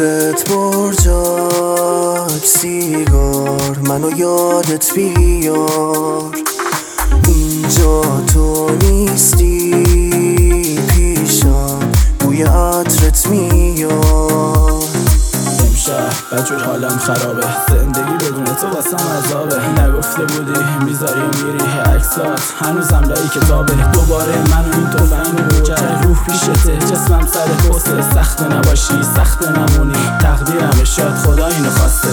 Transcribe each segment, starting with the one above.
نورت برجاک سیگار منو یادت بیار. اینجا تو نیستی پیشم بوی عطرت میاد. امشب بدجور حالم خرابه، زندگی بدون تو واسم عذابه. نگفته بودی میذاری و میری عکسات هنوزم لای کتابه. دوباره منو این توفنگ رو کرد روح پیشته، جسمم سر پسته. سخت نباشی سخت نمونی، تقدیرمه شاید خدا اینو خواسته.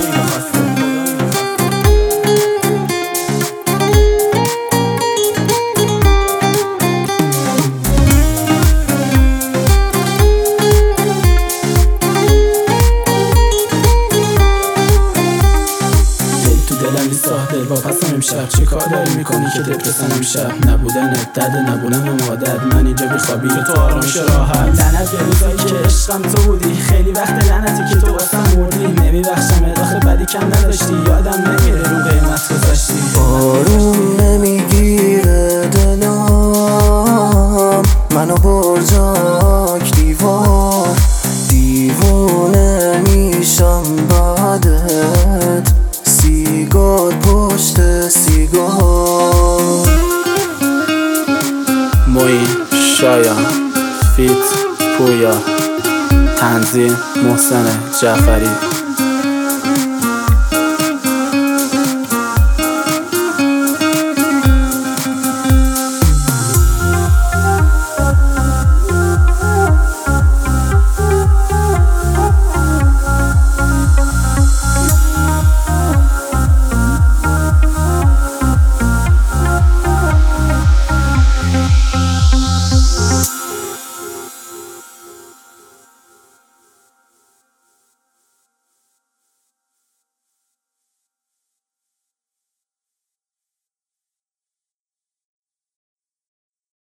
دل واپسم امشب، چه کار داری میکنی که دپرسن امشب؟ نبودنت درد نبودن عادت، من اینجا بیخوابی تو آرامش راحت. لعنت به روزایی که عشقم تو بودی، خیلی وقت لعنتی که تو واسم مردی. نمیبخشمت آخه بدی کم نداشتی، یادم نمیره رو قیمت گذاشتی. آروم نمیگیره دلم منو برجاک دیوار. دیوونه میشم بعدت، سیگار پشت سیگار. موین شایان فیت پویا، تنظیم محسن جعفری.